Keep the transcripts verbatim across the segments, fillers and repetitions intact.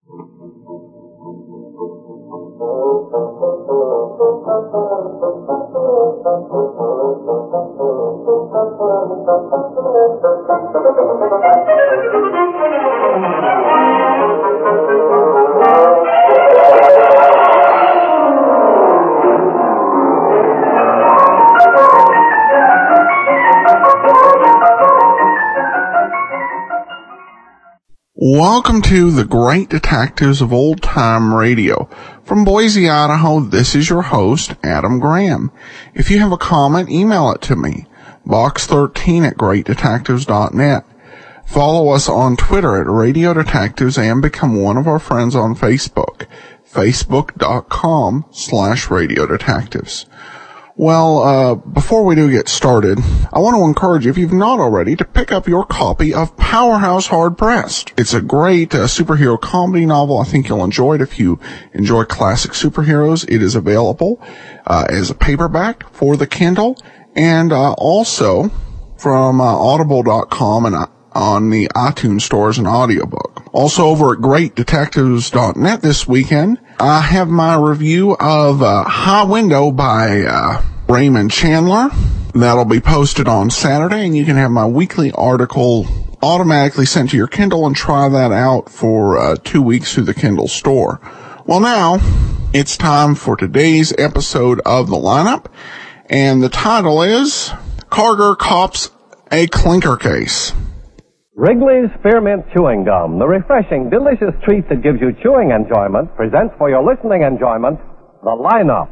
Welcome to the Great Detectives of Old Time Radio. From Boise, Idaho, this is your host, Adam Graham. If you have a comment, email it to me, box thirteen at great detectives dot net. Follow us on Twitter at Radio Detectives and become one of our friends on Facebook, facebook.com slash Radio Detectives. Well, uh, before we do get started, I want to encourage you, if you've not already, to pick up your copy of Powerhouse Hard Pressed. It's a great uh, superhero comedy novel. I think you'll enjoy it if you enjoy classic superheroes. It is available uh, as a paperback for the Kindle and uh, also from uh, audible dot com and uh, on the iTunes store as an audiobook. Also over at great detectives dot net this weekend, I have my review of uh, High Window by uh, Raymond Chandler. That'll be posted on Saturday, and you can have my weekly article automatically sent to your Kindle and try that out for uh, two weeks through the Kindle store. Well, now it's time for today's episode of The Lineup, and the title is Karger Cops a Clinker Case. Wrigley's Spearmint Chewing Gum, the refreshing, delicious treat that gives you chewing enjoyment, presents for your listening enjoyment, The Lineup.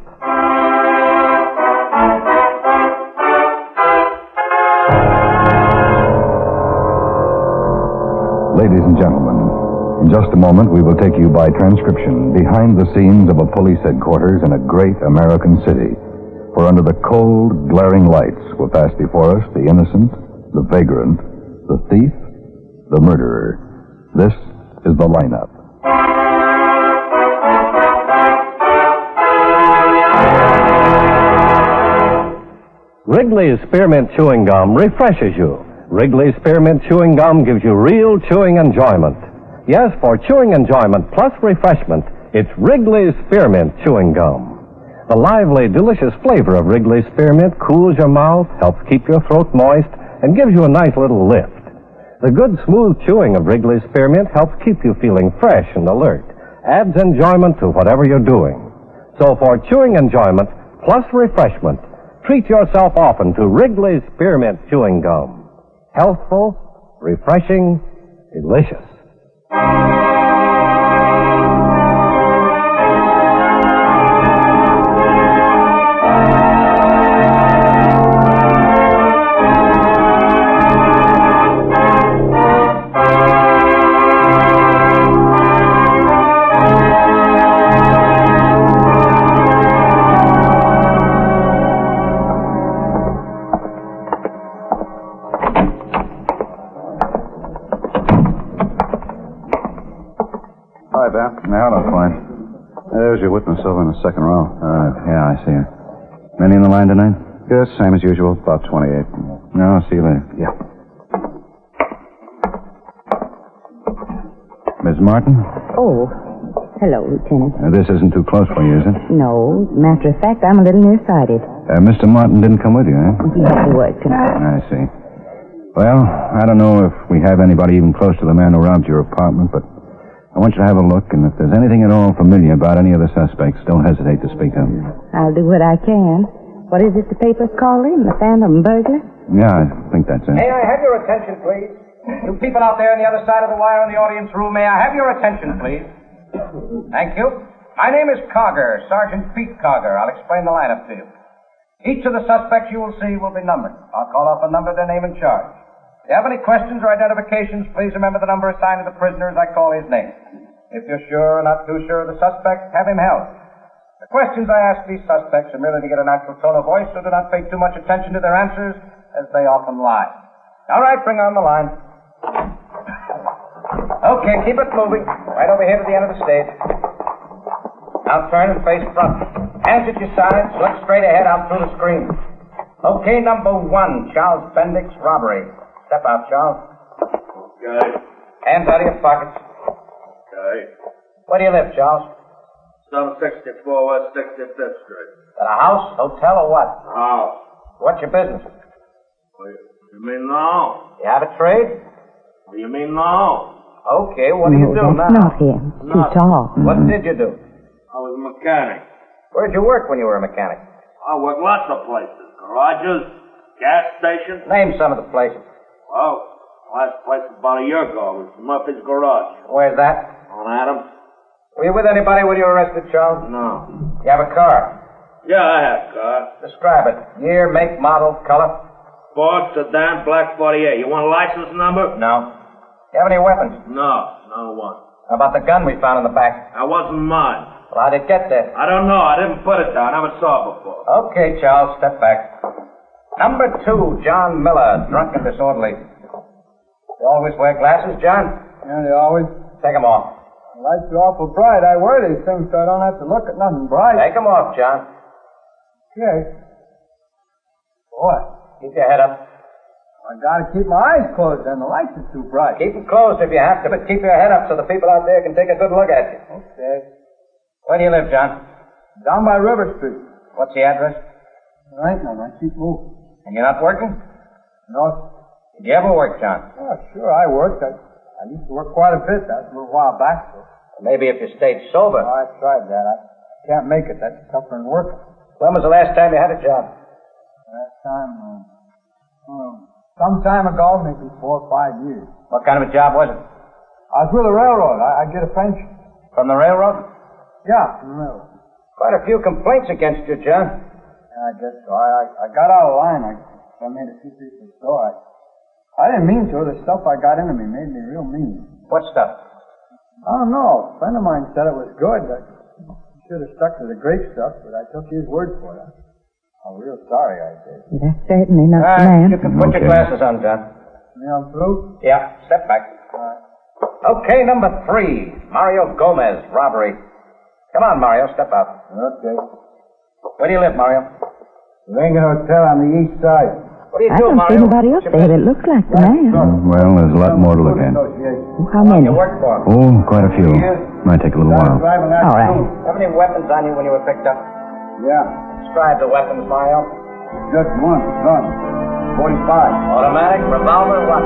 Ladies and gentlemen, in just a moment we will take you by transcription behind the scenes of a police headquarters in a great American city, where under the cold, glaring lights will pass before us the innocent, the vagrant, the thief, the murderer. This is The Lineup. Wrigley's Spearmint Chewing Gum refreshes you. Wrigley's Spearmint Chewing Gum gives you real chewing enjoyment. Yes, for chewing enjoyment plus refreshment, it's Wrigley's Spearmint Chewing Gum. The lively, delicious flavor of Wrigley's Spearmint cools your mouth, helps keep your throat moist, and gives you a nice little lift. The good, smooth chewing of Wrigley's Spearmint helps keep you feeling fresh and alert, adds enjoyment to whatever you're doing. So for chewing enjoyment plus refreshment, treat yourself often to Wrigley's Spearmint Chewing Gum. Healthful, refreshing, delicious. Yeah, hello, Floyd. There's your witness over in the second row. Uh, yeah, I see her. Many in the line tonight? Yes, same as usual, about twenty-eight. No, see you later. Yeah. Miss Martin? Oh, hello, Lieutenant. Uh, this isn't too close for you, is it? No, matter of fact, I'm a little nearsighted. Uh, Mister Martin didn't come with you, eh? He had to work tonight. I see. Well, I don't know if we have anybody even close to the man who robbed your apartment, but I want you to have a look, and if there's anything at all familiar about any of the suspects, don't hesitate to speak up. I'll do what I can. What is it the papers call him? The Phantom Burglar? Yeah, I think that's it. May I have your attention, please? You people out there on the other side of the wire in the audience room, may I have your attention, please? Thank you. My name is Cogger, Sergeant Pete Cogger. I'll explain the lineup to you. Each of the suspects you will see will be numbered. I'll call off a number, their name and charge. If you have any questions or identifications, please remember the number assigned to the prisoner as I call his name. If you're sure or not too sure of the suspect, have him held. The questions I ask these suspects are merely to get a natural tone of voice, so do not pay too much attention to their answers, as they often lie. All right, bring on the line. Okay, keep it moving. Right over here to the end of the stage. Now turn and face front. Hands at your sides, look straight ahead out through the screen. Okay, number one, Charles Bendix, robbery. Step out, Charles. Okay. Hands out of your pockets. Okay. Where do you live, Charles? seven sixty-four West sixty-fifth Street. At a house, hotel, or what? House. What's your business? What do you mean no? You have a trade? What do you mean no? Okay, what do you No, do that's now? not him. Too Not- tall. What did you do? I was a mechanic. Where'd you work when you were a mechanic? I worked lots of places. Garages, gas stations. Name some of the places. Well, last place was about a year ago. It was Murphy's Garage. Where's that? On Adams? Were you with anybody when you were arrested, Charles? No. You have a car? Yeah, I have car. Describe it. Year, make, model, color? Ford sedan, black forty-eight. You want a license number? No. You have any weapons? No, no one. How about the gun we found in the back? That wasn't mine. Well, how'd it get there? I don't know. I didn't put it there. I never saw it before. Okay, Charles, step back. Number two, John Miller, drunk and disorderly. You always wear glasses, John? Yeah, they always. Take 'em off. Lights are awful bright. I wear these things so I don't have to look at nothing bright. Take 'em off, John. Okay. What? Keep your head up. I gotta keep my eyes closed then. The lights are too bright. Keep 'em closed if you have to, but keep your head up so the people out there can take a good look at you. Okay. Where do you live, John? Down by River Street. What's the address? There ain't none. I keep moving. And you're not working? No. Did you ever work, John? Oh, sure, I worked. I, I used to work quite a bit. That was a little while back. So. Maybe if you stayed sober. Oh, I tried that. I can't make it. That's tougher than working. When was the last time you had a job? Last time, uh, oh, some time ago, maybe four or five years. What kind of a job was it? I was with the railroad. I, I get a pension. From the railroad? Yeah, from the railroad. Quite a few complaints against you, John. Yeah, I guess so. I, I, I got out of line. I, I made a few people so. I, I didn't mean to. The stuff I got into me made me real mean. What stuff? I don't know. A friend of mine said it was good. I should have stuck to the grape stuff, but I took his word for it. I'm real sorry I did. That's certainly not Ah, the man. you can put your Okay. glasses on, John. You know, through? Yeah, step back. Okay, number three, Mario Gomez, robbery. Come on, Mario, step out. Okay. Where do you live, Mario? Lincoln Hotel on the east side. What do you I do, don't see Mario? nobody up there that looks like the man. Well, there's a lot more to look at. How many? You work for him. Oh, quite a few. Might take a little while. All right. Have any weapons on you when you were picked up? Yeah. Describe the weapons, Mario. Just one, gun. forty-five. Automatic, revolver, what?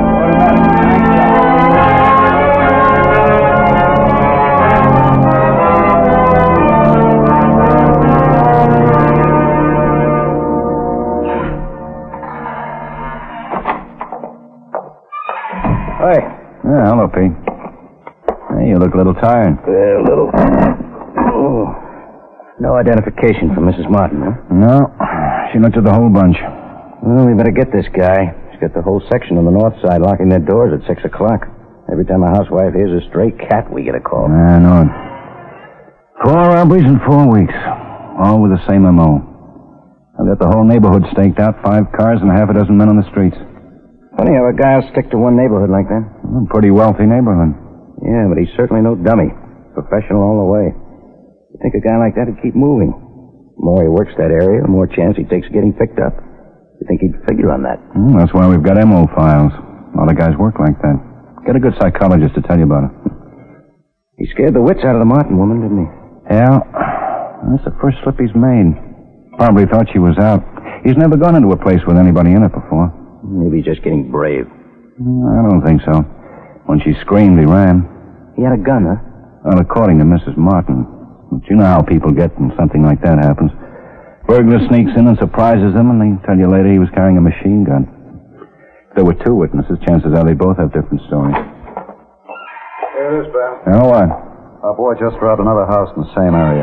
Hey. Yeah, hello, Pete. Hey, you look a little tired. Yeah, a little. Oh. No identification from Missus Martin, huh? No. She looked at the whole bunch. Well, we better get this guy. He's got the whole section on the north side locking their doors at six o'clock. Every time a housewife hears a stray cat, we get a call. I know it. Four robberies in four weeks. All with the same M O. I've got the whole neighborhood staked out, five cars and half a dozen men on the streets. Funny how a guy will stick to one neighborhood like that. A pretty wealthy neighborhood. Yeah, but he's certainly no dummy. Professional all the way. You'd think a guy like that would keep moving. The more he works that area, the more chance he takes of getting picked up. You think he'd figure on that? Mm, that's why we've got M O files. A lot of guys work like that. Get a good psychologist to tell you about it. He scared the wits out of the Martin woman, didn't he? Yeah. That's the first slip he's made. Probably thought she was out. He's never gone into a place with anybody in it before. Maybe he's just getting brave. I don't think so. When she screamed, he ran. He had a gun, huh? Well, according to Missus Martin. But you know how people get when something like that happens. Burglar sneaks in and surprises them, and they tell you later he was carrying a machine gun. If there were two witnesses, chances are they both have different stories. Here it is, Ben. You know what? Our boy just robbed another house in the same area.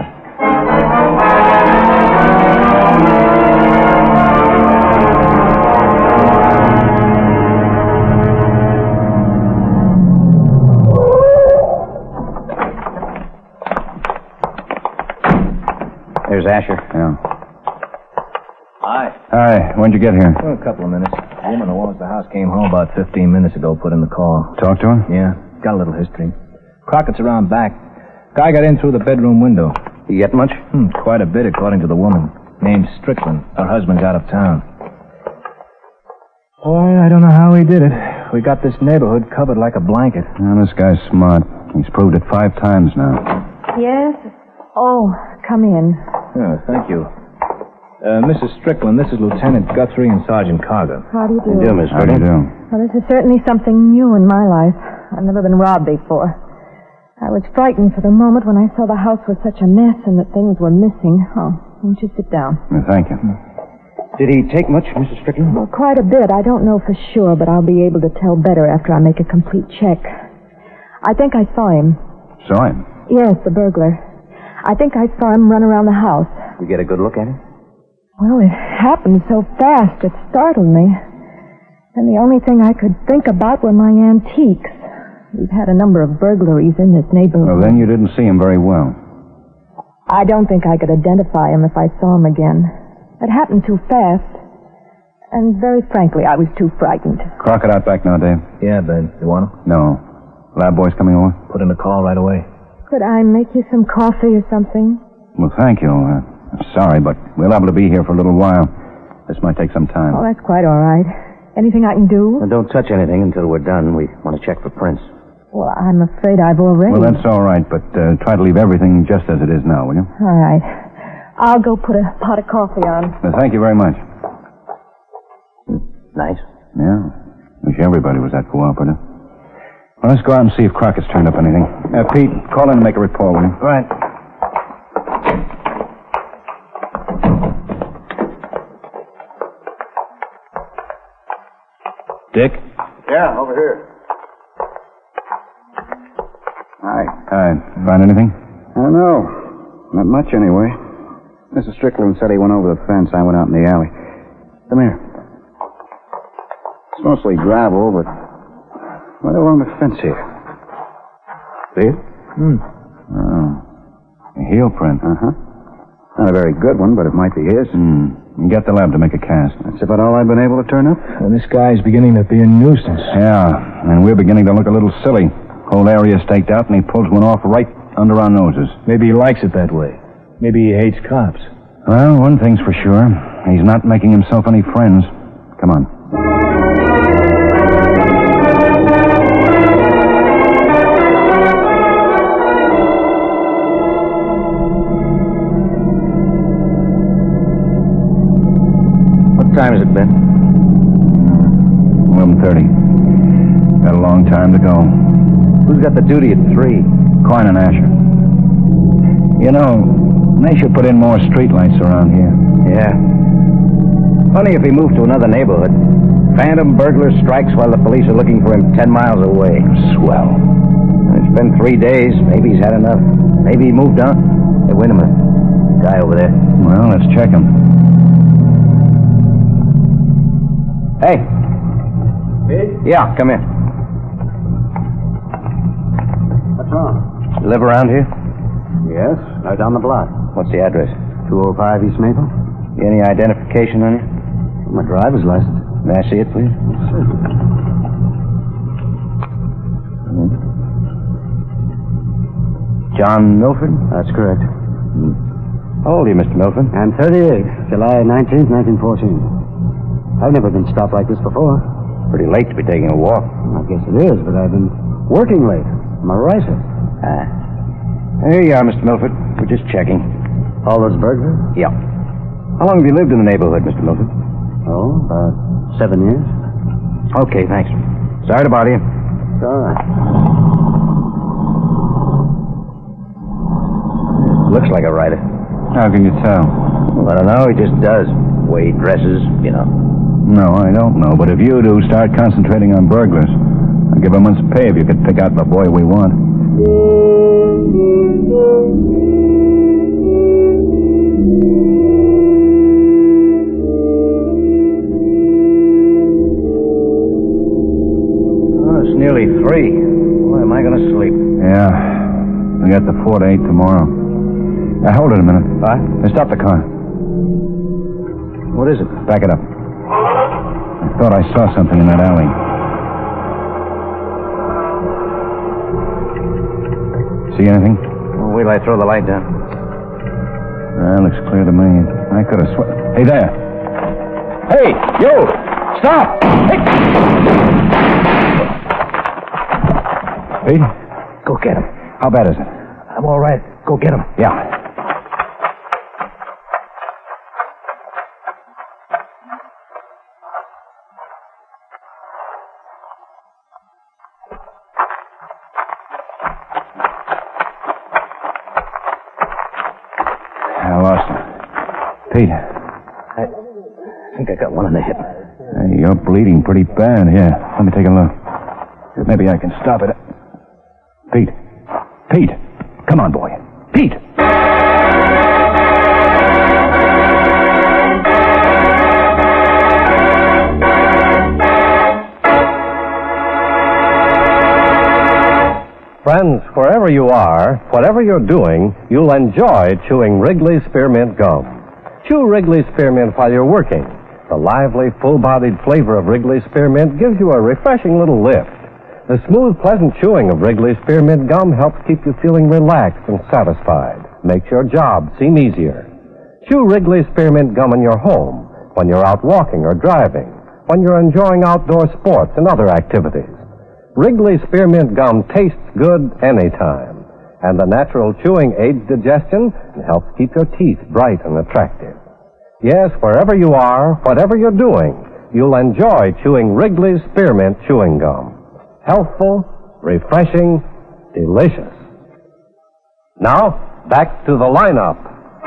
There's Asher. Yeah. Hi. Hi. When'd you get here? Oh, a couple of minutes. The woman who owns the house came home about fifteen minutes ago, put in the call. Talk to her? Yeah, got a little history. Crockett's around back. Guy got in through the bedroom window. You get much? Hmm, quite a bit, according to the woman. Name's Strickland. Her husband's out of town. Boy, I don't know how he did it. we got this neighborhood covered like a blanket. Now, this guy's smart. He's proved it five times now. Yes? Oh, come in. Yeah, thank you. Uh, Missus Strickland, this is Lieutenant Guthrie and Sergeant Carter. How do you do? How do you do, Miss How do you do? Well, this is certainly something new in my life. I've never been robbed before. I was frightened for the moment when I saw the house was such a mess and that things were missing. Oh, won't you sit down? Well, thank you. Did he take much, Missus Strickland? Well, quite a bit. I don't know for sure, but I'll be able to tell better after I make a complete check. I think I saw him. Saw him? Yes, the burglar. I think I saw him run around the house. You get a good look at him? Well, it happened so fast it startled me. And the only thing I could think about were my antiques. We've had a number of burglaries in this neighborhood. Well, then you didn't see him very well. I don't think I could identify him if I saw him again. It happened too fast. And very frankly, I was too frightened. Crockett out back now, Dave? Yeah, Ben. You want him? No. Lab boy's coming over? Put in a call right away. Could I make you some coffee or something? Well, thank you. Uh, I'm sorry, but we'll be able to be here for a little while. This might take some time. Oh, that's quite all right. Anything I can do? Well, don't touch anything until we're done. We want to check for prints. Well, I'm afraid I've already... Well, that's all right, but uh, try to leave everything just as it is now, will you? All right. I'll go put a pot of coffee on. Well, thank you very much. Nice. Yeah. Wish everybody was that cooperative. Well, let's go out and see if Crockett's turned up anything. Uh, Pete, call in and make a report, will you? Right. Dick? Yeah, over here. Hi. Uh, find anything? I don't know. Not much, anyway. Missus Strickland said he went over the fence. I went out in the alley. Come here. It's mostly gravel, but right along the fence here. See it? Hmm. Oh. A heel print. Uh-huh. Not a very good one, but it might be his. Hmm. Get the lab to make a cast. That's about all I've been able to turn up. Well, this guy's beginning to be a nuisance. Yeah, and we're beginning to look a little silly. Whole area staked out, and he pulls one off right under our noses. Maybe he likes it that way. Maybe he hates cops. Well, one thing's for sure. He's not making himself any friends. Come on. What time has it been? eleven thirty. Got a long time to go. Who's got the duty at three? Coyne and Asher. You know, they should put in more streetlights around here. Yeah. Funny if he moved to another neighborhood. Phantom burglar strikes while the police are looking for him ten miles away. Swell. It's been three days. Maybe he's had enough. Maybe he moved on. Hey, wait a minute. Guy over there. Well, let's check him. Hey. Me? Yeah, come in. What's wrong? You live around here? Yes, right down the block. What's the address? two oh five East Maple. Any identification on you? My driver's license. May I see it, please? John Milford? That's correct. How old are you, Mister Milford? I'm thirty-eight. July nineteenth, nineteen fourteen. I've never been stopped like this before. Pretty late to be taking a walk. I guess it is, but I've been working late. I'm a ricer. Ah. Here you are, Mister Milford. We're just checking. All those burglars? Yeah. How long have you lived in the neighborhood, Mister Milford? Oh, about seven years. Okay, thanks. Sorry to bother you. It's all right. Looks like a writer. How can you tell? Well, I don't know. He just does. The way he dresses, you know. No, I don't know. But if you do, start concentrating on burglars. I'll give a month's pay if you could pick out the boy we want. Oh, it's nearly three. Boy, am I going to sleep? Yeah. We got the four to eight tomorrow. Now, hold it a minute. What? Now, stop the car. What is it? Back it up. I thought I saw something in that alley. See anything? Well, wait till I throw the light down. That looks clear to me. I could have sw... Hey, there. Hey, you! Stop! Hey. Pete? Go get him. How bad is it? I'm all right. Go get him. Yeah. I lost him. Pete. I think I got one in the hip. Hey, you're bleeding pretty bad. Here, let me take a look. Maybe I can stop it. Pete. Pete. Come on, boy. Pete. Friends, wherever you are, whatever you're doing, you'll enjoy chewing Wrigley's Spearmint Gum. Chew Wrigley's Spearmint while you're working. The lively, full-bodied flavor of Wrigley's Spearmint gives you a refreshing little lift. The smooth, pleasant chewing of Wrigley's Spearmint Gum helps keep you feeling relaxed and satisfied. Makes your job seem easier. Chew Wrigley's Spearmint Gum in your home, when you're out walking or driving, when you're enjoying outdoor sports and other activities. Wrigley's Spearmint Gum tastes good anytime, and the natural chewing aids digestion and helps keep your teeth bright and attractive. Yes, wherever you are, whatever you're doing, you'll enjoy chewing Wrigley's Spearmint Chewing Gum. Healthful, refreshing, delicious. Now, back to the lineup.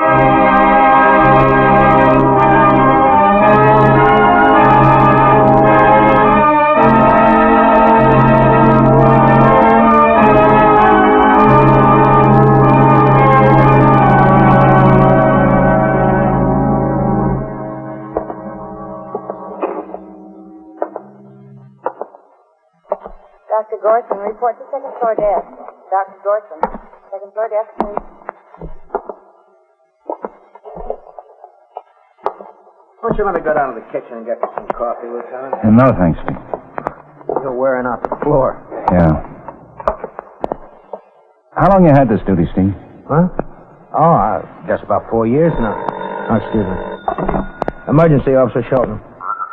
Doctor Gorson, report to second floor desk. Doctor Gorson, second floor desk, please. Why don't you let me go down to the kitchen and get you some coffee, Lieutenant? No, thanks, Steve. You're wearing out the floor. Yeah. How long you had this duty, Steve? Huh? Oh, I guess about four years now. Oh, excuse me. Emergency, Officer Shelton.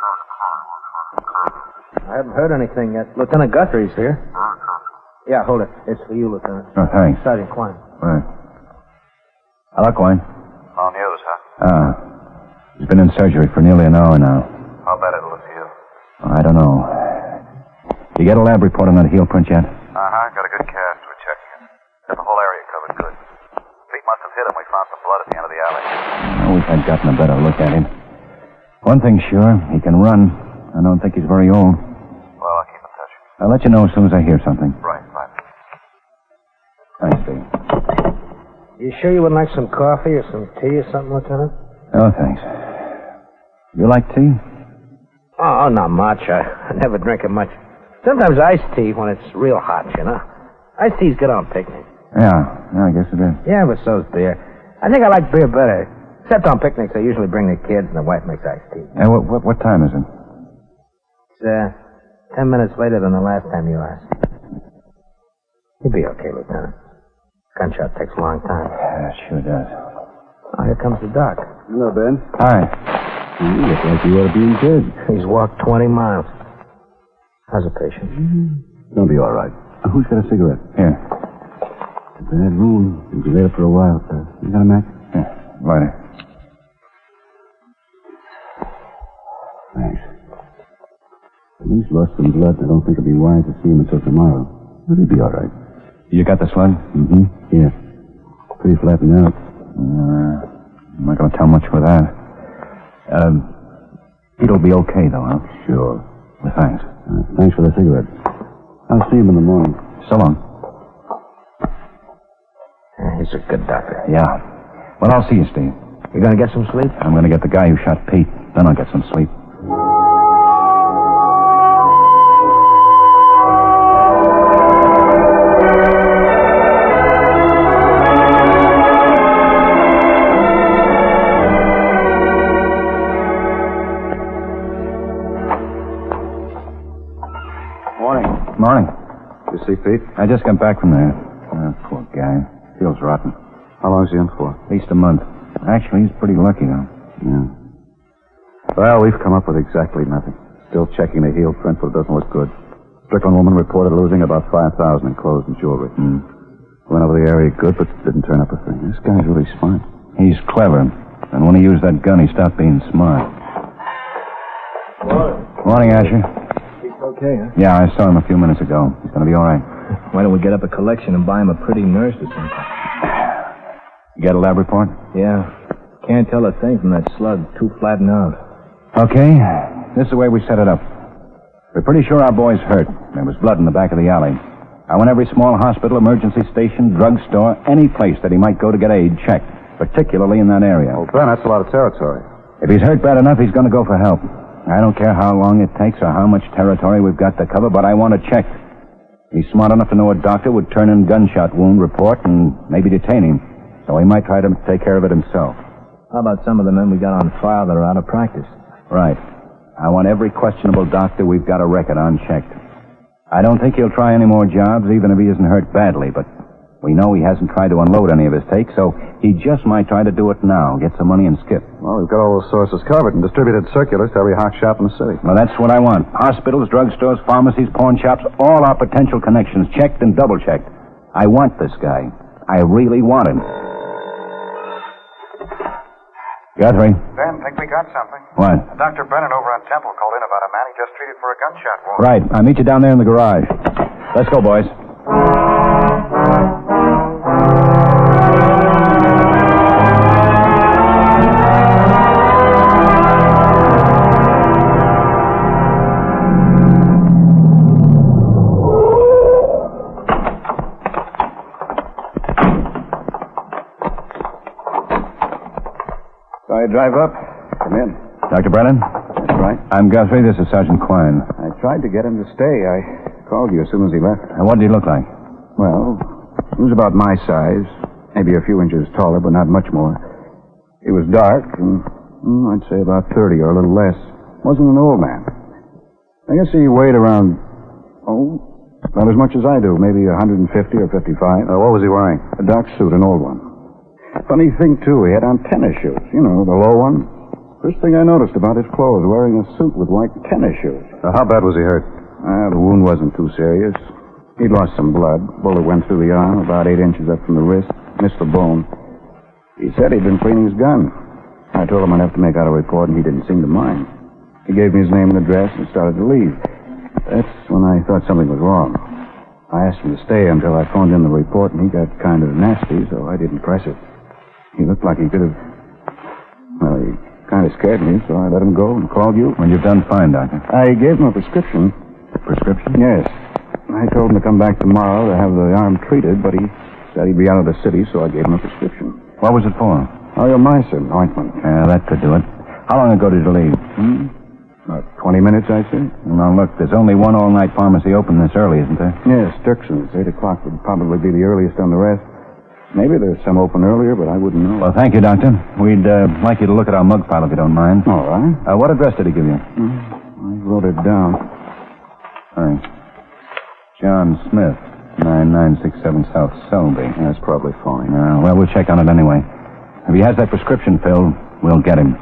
I haven't heard anything yet. Lieutenant Guthrie's here. Yeah, hold it. It's for you, Lieutenant. Oh, thanks. Sergeant Quine. Right. Hello, Quine. All news, huh? Ah. He's been in surgery for nearly an hour now. How bad it'll look to you? Oh, I don't know. You get a lab report on that heel print yet? Uh-huh. Got a good cast. We're checking it. Got the whole area covered good. Feet must have hit him. We found some blood at the end of the alley. I wish I'd gotten a better look at him. One thing's sure. He can run. I don't think he's very old. Well, I'll keep in touch. I'll let you know as soon as I hear something. Right, right. Thanks, Steve. You sure you would like some coffee or some tea or something, Lieutenant? Oh, thanks. You like tea? Oh, not much. I, I never drink it much. Sometimes iced tea when it's real hot, you know. Iced tea's good on picnic. Yeah, yeah, I guess it is. Yeah, but so's beer. I think I like beer better. Except on picnics, I usually bring the kids and the wife makes iced tea. Hey, what, what, what time is it? It's, uh, ten minutes later than the last time you asked. You'll be okay, Lieutenant. Gunshot takes a long time. Yeah, it sure does. Oh, here comes the doc. Hello, Ben. Hi. You look like you ought to be in bed. He's walked twenty miles. How's the patient? He'll be all right. Uh, who's got a cigarette? Here. A bad wound. He'll be there for a while, sir. You got a match? Here, lighter. Thanks. He's lost some blood. I don't think it'll be wise to see him until tomorrow. But he'll be all right. You got the slug? Mm-hmm. Yeah. Pretty flattened out. Uh, I'm not going to tell much for that. Um, Pete'll be okay, though, huh? Sure. Well, thanks. Uh, thanks for the cigarette. I'll see him in the morning. So long. He's a good doctor. Yeah. Well, I'll see you, Steve. You gonna get some sleep? I'm going to get the guy who shot Pete. Then I'll get some sleep. Morning. You see Pete? I just got back from there. Oh, poor guy. Feels rotten. How long's he in for? At least a month. Actually, he's pretty lucky, though. Yeah. Well, we've come up with exactly nothing. Still checking the heel print, but it doesn't look good. Strickland woman reported losing about five thousand dollars in clothes and jewelry. Mm. Went over the area good, but didn't turn up a thing. This guy's really smart. He's clever. And when he used that gun, he stopped being smart. Morning. Morning, Asher. He's okay, huh? Yeah, I saw him a few minutes ago. He's going to be all right. Why don't we get up a collection and buy him a pretty nurse or something? You got a lab report? Yeah. Can't tell a thing from that slug. Too flattened out. Okay. This is the way we set it up. We're pretty sure our boy's hurt. There was blood in the back of the alley. I want every small hospital, emergency station, drugstore, any place that he might go to get aid checked, particularly in that area. Well, Ben, that's a lot of territory. If he's hurt bad enough, he's going to go for help. I don't care how long it takes or how much territory we've got to cover, but I want it checked. He's smart enough to know a doctor would turn in gunshot wound report and maybe detain him, so he might try to take care of it himself. How about some of the men we got on file that are out of practice? Right. I want every questionable doctor we've got a record on checked. I don't think he'll try any more jobs, even if he isn't hurt badly, but we know he hasn't tried to unload any of his takes, so he just might try to do it now, get some money and skip. Well, we've got all those sources covered and distributed circulars to every hawk shop in the city. Well, that's what I want. Hospitals, drugstores, pharmacies, pawn shops, all our potential connections checked and double-checked. I want this guy. I really want him. Guthrie. Ben, think we got something. What? Doctor Brennan over on Temple called in about a man he just treated for a gunshot wound. Right. I'll meet you down there in the garage. Let's go, boys. So I drive up. Come in. Doctor Brennan? That's right. I'm Guthrie. This is Sergeant Quine. I tried to get him to stay. I called you as soon as he left. And what did he look like? Well, he was about my size. Maybe a few inches taller, but not much more. He was dark, and well, I'd say about thirty or a little less. Wasn't an old man. I guess he weighed around, oh, about as much as I do. Maybe one fifty or fifty-five. Uh, what was he wearing? A dark suit, an old one. Funny thing, too, he had on tennis shoes. You know, the low one. First thing I noticed about his clothes, wearing a suit with white tennis shoes. Uh, how bad was he hurt? Uh, the wound wasn't too serious. He'd lost some blood. Bullet went through the arm, about eight inches up from the wrist. Missed the bone. He said he'd been cleaning his gun. I told him I'd have to make out a report, and he didn't seem to mind. He gave me his name and address and started to leave. That's when I thought something was wrong. I asked him to stay until I phoned in the report, and he got kind of nasty, so I didn't press it. He looked like he could have... Well, he kind of scared me, so I let him go and called you. Well, you've done fine, Doctor. I gave him a prescription. Prescription? Yes. I told him to come back tomorrow to have the arm treated, but he said he'd be out of the city, so I gave him a prescription. What was it for? Oreomycin ointment. Yeah, that could do it. How long ago did you leave? Hmm? About twenty minutes, I say. Now, look, there's only one all-night pharmacy open this early, isn't there? Yes, Dirkson's. eight o'clock would probably be the earliest on the rest. Maybe there's some open earlier, but I wouldn't know. Well, thank you, Doctor. We'd uh, like you to look at our mug file if you don't mind. All right. Uh, what address did he give you? Mm, I wrote it down. Thanks. John Smith, nine nine six seven South Selby. That's probably fine. Uh, well, we'll check on it anyway. If he has that prescription filled, we'll get him.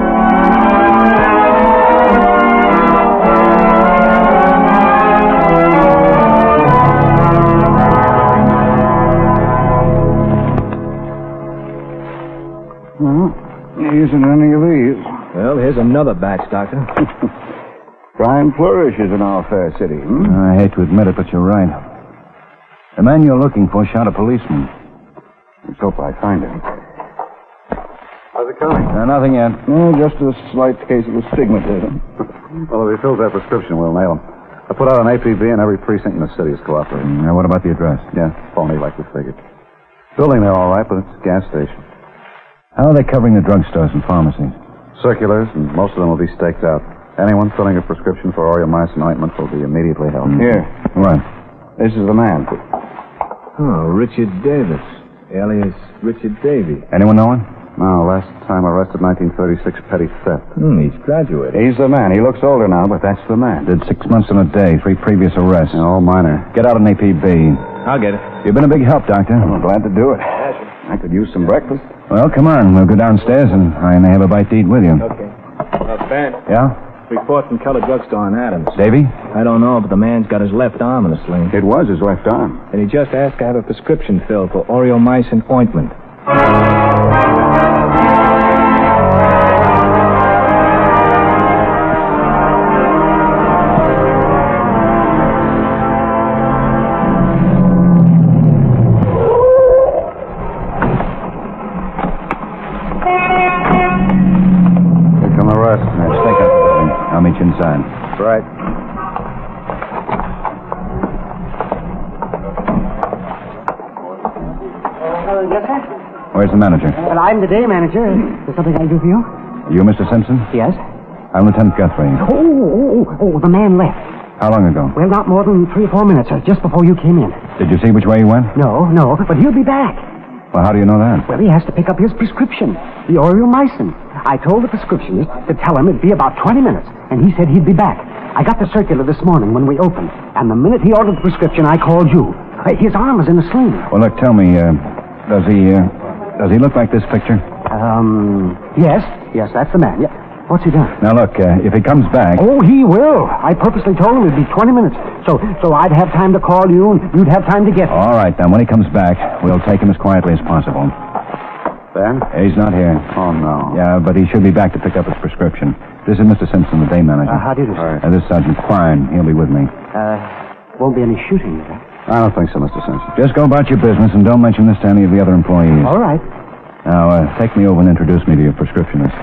Well, there isn't any of these. Well, here's another batch, Doctor. Crime flourishes in our fair city, hmm? I hate to admit it, but you're right. The man you're looking for shot a policeman. Let's hope I find him. How's it coming? Uh, nothing yet. No, just a slight case of astigmatism. Well, if he fills that prescription, we'll nail him. I put out an A P B, and every precinct in the city is cooperating. Now, what about the address? Yeah, phony like we figured. Building there all right, but it's a gas station. How are they covering the drugstores and pharmacies? Circulars, and most of them will be staked out. Anyone filling a prescription for Oreomycin ointment will be immediately held. Here. What? This is the man. Oh, Richard Davis, alias Richard Davy. Anyone know him? No, last time arrested, nineteen thirty-six, petty theft. Hmm, he's graduated. He's the man. He looks older now, but that's the man. Did six months and a day, three previous arrests. All minor. Get out an A P B. I'll get it. You've been a big help, Doctor. I'm glad to do it. I could use some breakfast. Well, come on. We'll go downstairs, and I may have a bite to eat with you. Okay. Uh, Ben. Yeah? Report from Keller Drugstore on Adams. Davy? I don't know, but the man's got his left arm in a sling. It was his left arm. And he just asked to have a prescription filled for Oreomycin ointment. Inside. Right. Uh, yes, sir? Where's the manager? Well, I'm the day manager. Is there something I can do for you? You, Mister Simpson? Yes. I'm Lieutenant Guthrie. Oh, oh, oh, oh, the man left. How long ago? Well, not more than three or four minutes, sir, just before you came in. Did you see which way he went? No, no, but he'll be back. Well, how do you know that? Well, he has to pick up his prescription, the Oreomycin. I told the prescriptionist to tell him it'd be about twenty minutes, and he said he'd be back. I got the circular this morning when we opened, and the minute he ordered the prescription, I called you. His arm is in a sling. Well, look, tell me, uh, does he, uh, does he look like this picture? Um, yes, yes, that's the man. Yeah. What's he done? Now, look, uh, if he comes back... Oh, he will. I purposely told him it'd be twenty minutes, so so I'd have time to call you, and you'd have time to get him. All right, then, when he comes back, we'll take him as quietly as possible. Ben? He's not here. Oh, no. Yeah, but he should be back to pick up his prescription. This is Mister Simpson, the day manager. Uh, how do you do, sir? Uh, this is Sergeant Quine. He'll be with me. Uh, won't be any shooting, is there? I don't think so, Mister Simpson. Just go about your business and don't mention this to any of the other employees. All right. Now, uh, take me over and introduce me to your prescriptionist.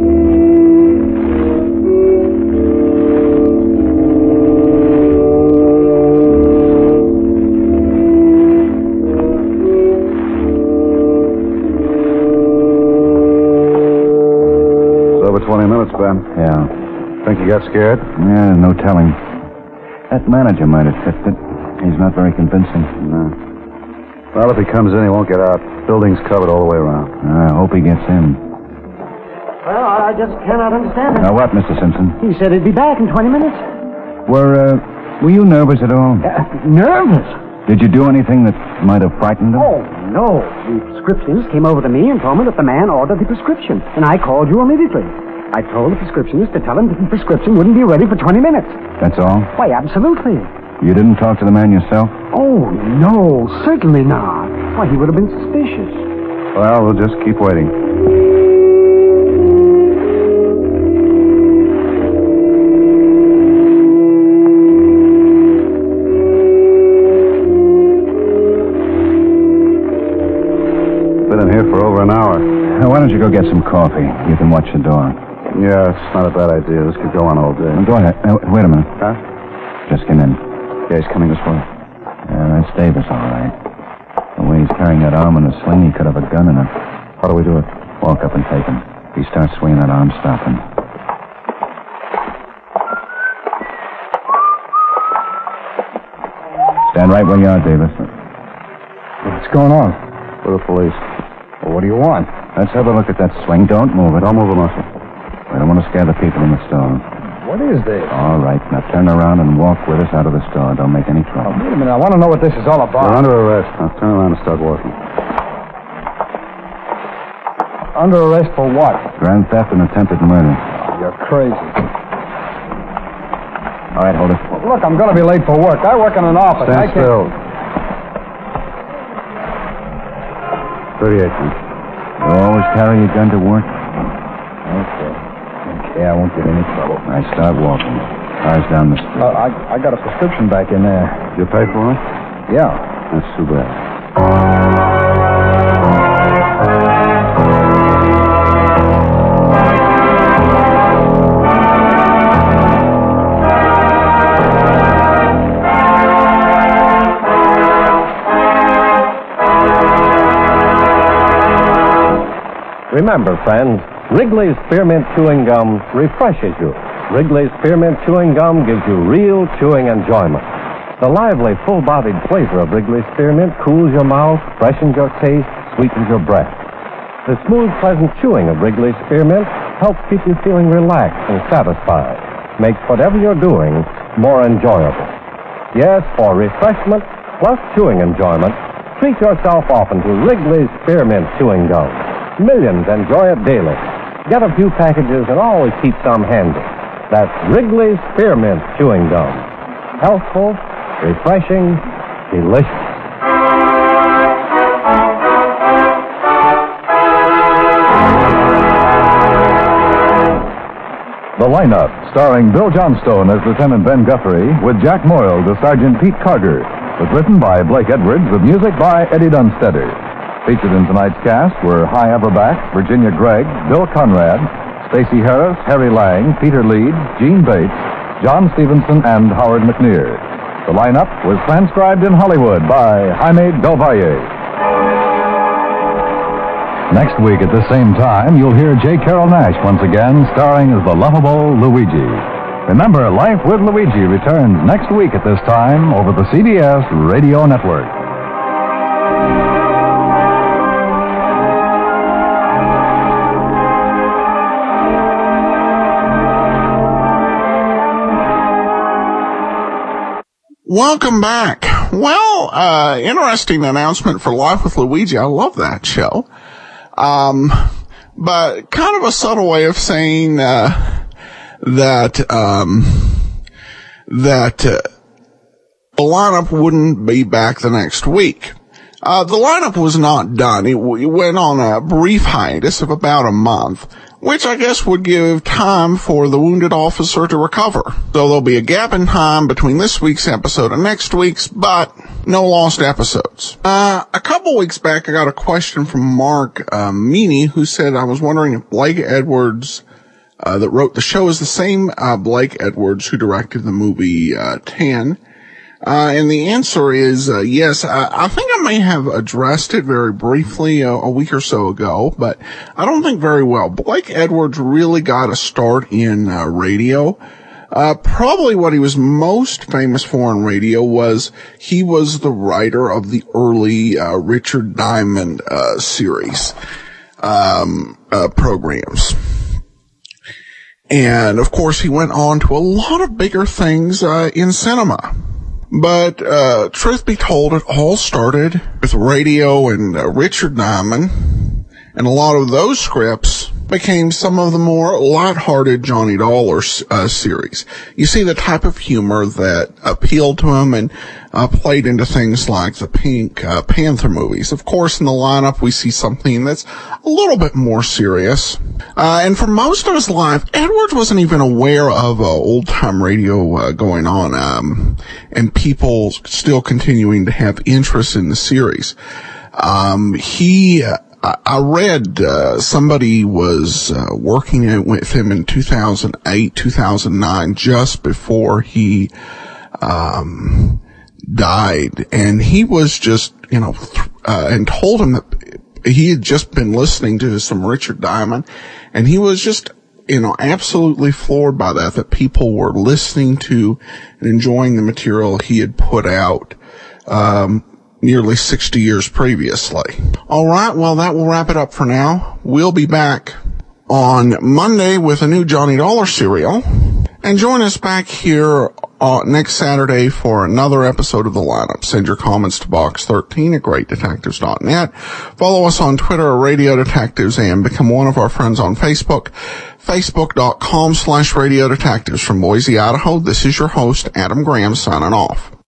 twenty minutes, Ben. Yeah. Think you got scared? Yeah, no telling. That manager might have tipped it. He's not very convincing. No. Well, if he comes in, he won't get out. Building's covered all the way around. I hope he gets in. Well, I just cannot understand it. Now, what, Mister Simpson? He said he'd be back in twenty minutes. Were, uh, were you nervous at all? Uh, nervous? Did you do anything that might have frightened him? Oh, no. The prescriptionist came over to me and told me that the man ordered the prescription, and I called you immediately. I told the prescriptionist to tell him that the prescription wouldn't be ready for twenty minutes. That's all? Why, absolutely. You didn't talk to the man yourself? Oh, no, certainly not. Why, he would have been suspicious. Well, we'll just keep waiting. Been in here for over an hour. Now, why don't you go get some coffee? You can watch the door. Yeah, it's not a bad idea. This could go on all day. Well, go ahead. Uh, wait a minute. Huh? Just come in. Yeah, he's coming this way. Yeah, that's Davis, all right. The way he's carrying that arm in a sling, he could have a gun in it. How do we do it? Walk up and take him. If he starts swinging that arm, stop him. Stand right where you are, Davis. What's going on? For the police. Well, what do you want? Let's have a look at that swing. Don't move it. Don't move a muscle. We don't want to scare the people in the store. What is this? All right. Now turn around and walk with us out of the store. Don't make any trouble. Oh, wait a minute. I want to know what this is all about. You're under arrest. Now turn around and start walking. Under arrest for what? Grand theft and attempted murder. Oh, you're crazy. All right, hold it. Well, look, I'm going to be late for work. I work in an office. Stand I still. thirty-eight, man. You always carry your gun to work? Okay. Okay, I won't get any trouble. All right, start walking. Car's down the street. Uh, I, I got a prescription back in there. You paid for it? Yeah. That's too bad. Remember, friends, Wrigley's Spearmint Chewing Gum refreshes you. Wrigley's Spearmint Chewing Gum gives you real chewing enjoyment. The lively, full-bodied flavor of Wrigley's Spearmint cools your mouth, freshens your taste, sweetens your breath. The smooth, pleasant chewing of Wrigley's Spearmint helps keep you feeling relaxed and satisfied. Makes whatever you're doing more enjoyable. Yes, for refreshment plus chewing enjoyment, treat yourself often to Wrigley's Spearmint Chewing Gum. Millions enjoy it daily. Get a few packages and always keep some handy. That's Wrigley's Spearmint Chewing Gum. Healthful, refreshing, delicious. The Lineup, starring Bill Johnstone as Lieutenant Ben Guthrie, with Jack Moyles as Sergeant Pete Carger, was written by Blake Edwards, with music by Eddie Dunstetter. Featured in tonight's cast were Hy Averback, Virginia Gregg, Bill Conrad, Stacey Harris, Harry Lang, Peter Leeds, Gene Bates, John Stevenson, and Howard McNear. The Lineup was transcribed in Hollywood by Jaime Del Valle. Next week at the same time, you'll hear J. Carrol Naish once again, starring as the lovable Luigi. Remember, Life with Luigi returns next week at this time over the C B S Radio Network. Welcome back. Well, uh, interesting announcement for Life with Luigi. I love that show. Um, but kind of a subtle way of saying, uh, that, um, that, uh, the lineup wouldn't be back the next week. Uh, the lineup was not done. It, it went on a brief hiatus of about a month, which I guess would give time for the wounded officer to recover. So there'll be a gap in time between this week's episode and next week's, but no lost episodes. Uh, a couple weeks back, I got a question from Mark uh, Meany, who said, I was wondering if Blake Edwards, uh, that wrote the show, is the same uh, Blake Edwards who directed the movie uh, ten. Uh, and the answer is, uh, yes. I, I think I may have addressed it very briefly a, a week or so ago, but I don't think very well. Blake Edwards really got a start in, uh, radio. Uh, probably what he was most famous for in radio was he was the writer of the early, uh, Richard Diamond, uh, series, um, uh, programs. And of course he went on to a lot of bigger things, uh, in cinema. But, uh, truth be told, it all started with radio and uh, Richard Diamond, and a lot of those scripts became some of the more lighthearted Johnny Dollar uh, series. You see the type of humor that appealed to him and uh, played into things like the Pink uh, Panther movies. Of course, in the lineup, we see something that's a little bit more serious. Uh, and for most of his life, Edwards wasn't even aware of uh, old-time radio uh, going on, um, and people still continuing to have interest in the series. Um, he... Uh, I read, uh, somebody was, uh, working with him in two thousand eight, two thousand nine, just before he, um, died. And he was just, you know, th- uh, and told him that he had just been listening to some Richard Diamond, and he was just, you know, absolutely floored by that, that people were listening to and enjoying the material he had put out, um, nearly sixty years previously. All right, well, that will wrap it up for now. We'll be back on Monday with a new Johnny Dollar serial. And join us back here uh, next Saturday for another episode of The Lineup. Send your comments to box thirteen at great detectives dot net. Follow us on Twitter at Radio Detectives and become one of our friends on Facebook. Facebook.com slash Radio Detectives. From Boise, Idaho, this is your host, Adam Graham, signing off.